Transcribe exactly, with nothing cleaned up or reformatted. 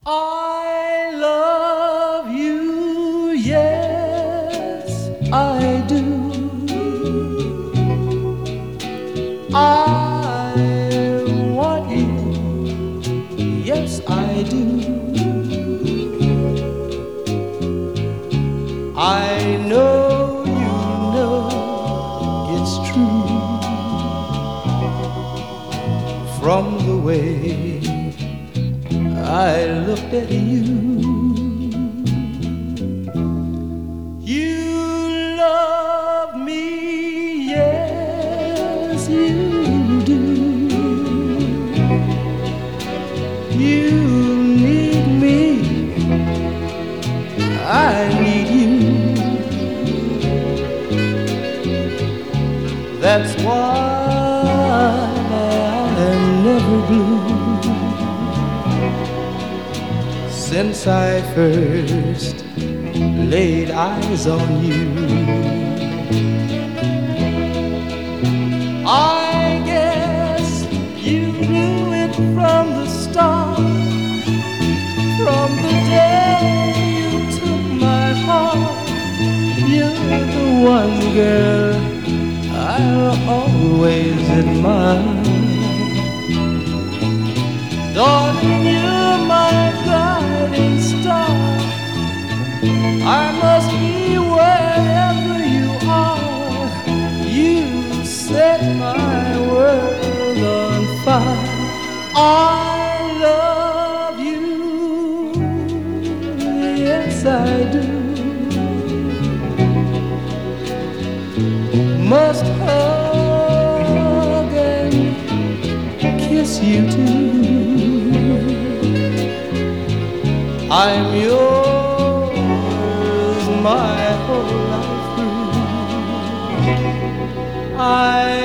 I love you, yes, I do. I want you, yes, I do. I know you know it's true from the way I looked at you. You love me, yes you do. You need me, I need you. That's why I'm never blue. Since I first laid eyes on you, I guess you knew it from the start. From the day you took my heart, you're the one girl I'll always admire. Darling, you're my guiding star. I must be wherever you are. You set my world on fire. I love you, yes I do. Must hug and kiss you too. I'm yours, my whole life through. I